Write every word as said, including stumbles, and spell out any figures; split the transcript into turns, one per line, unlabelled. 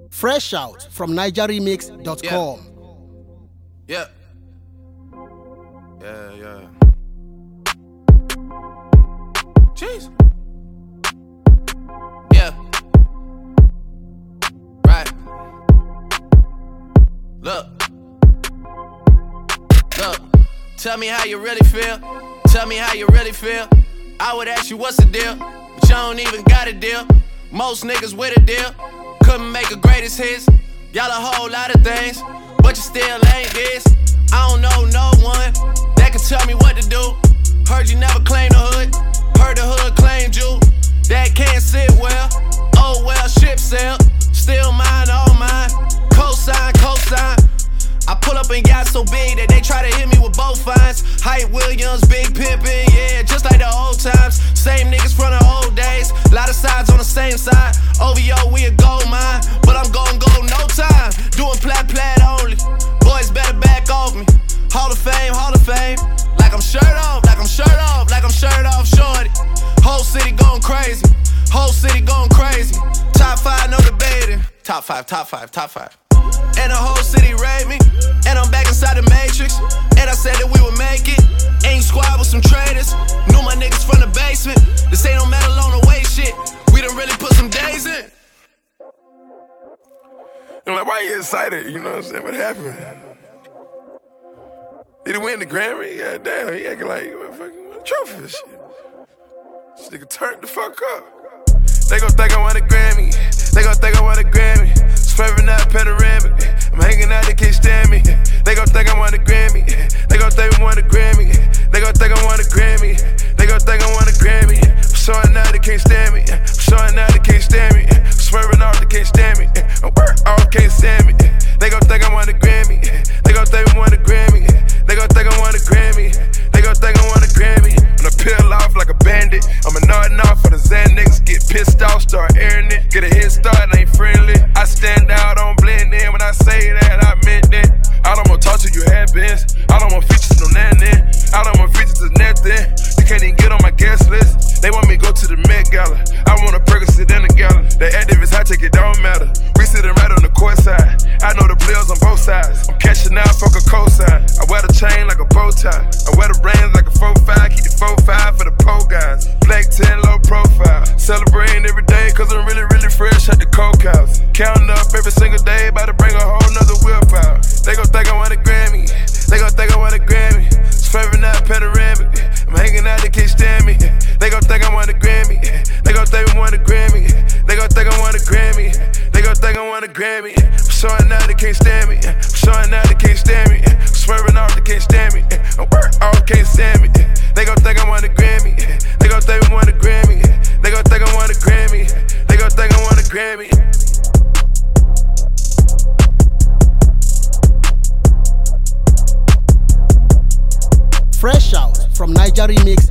Fresh out from niger remix dot com.
Yeah. Yeah, yeah. Jeez. Yeah. Right. Look. Look. Tell me how you really feel. Tell me how you really feel. I would ask you what's the deal, but you don't even got a deal. Most niggas with a deal couldn't make a greatest hits. Y'all a whole lot of things, but you still ain't this. I don't know no one that can tell me what to do. Heard you never claimed the hood, heard the hood claimed you. That can't sit well, oh well, ship sailed. Still mine, all mine, cosign, cosign. I pull up and got so big that they try to hit me with both fines. Hype Williams, Big Pimpin', yeah, just like the old times. Same niggas from the old days, lot of sides on the same side. O V O, we a gold mine, but I'm gon' go no time. Doing plat plat only, boys better back off me. Hall of Fame, Hall of Fame, like I'm shirt off, like I'm shirt off, like I'm shirt off, shorty. Whole city going crazy, whole city going crazy. Top five, no debating. Top five, top five, top five. And the whole city rate me, and I'm back inside the matrix. And I said that we would make it. Ain't squad with some traders. Knew my niggas from the basement. This ain't no metal on the way shit. We done really put some days in.
I'm like, why you excited? You know what I'm saying? What happened? Did he win the Grammy? God damn, he acting like what fucking what trophy and shit. This nigga turned the fuck up. They gon' think I want a Grammy. They gon' think I want a Grammy. Swerving out panoramic. I'm hanging out, they can't stand me. They gon' think I want a Grammy. They gon' think I want a Grammy. They gon' think I want a Grammy. They gon' think I want a Grammy. I'm showing out, they can't stand me. I'm showing out, they can't stand me. I'm swerving off, they can't stand me. I'm work off, can't stand me. They gon' think I want a Grammy. They gon' think I want a Grammy. They gon' think I want a Grammy. They gon' think I want a Grammy. When I peel off like a bandit, I'm a nodding off for the Zan niggas. Get pissed off, start airing it. Get a head start, ain't friendly. I stand out, don't blend in. When I say that, I meant it. I don't wanna talk to you, have been. I don't want features, no nothing. I don't want features, to nothing. You can't even get on my guest list. They want me to go to the Met Gala. I want a Percocet in the gala. The activists, I take it, don't matter. We sitting right on the court side. I know the players on both sides. I'm cashing out, fuck a cosign. I wear the chain like a bow tie. I wear the rings like a four five. Keep the four five for the pole guys. Black ten, low profile. Celebrating every day, cause I'm really, really fresh at the coke house. Counting up every single day, about to bring a whole nother willpower. They gon' think I want a Grammy. They gon' think I want a Grammy. Swerving out panoramic. I'm hanging out, they can't stand me. They gon' think I want a Grammy. They gon' think I want a Grammy. They gon' think I want a Grammy. They gon' think I want a Grammy. I'm showing out, they can't stand me. I'm showing out, they can't stand me. I'm swerving off, they can't stand me. I'm work off, can't stand me. They gon' think I want a Grammy. They gon' think I want a Grammy. They gon' think I want a Grammy. They gon' think I want a Grammy.
Fresh out from niger remix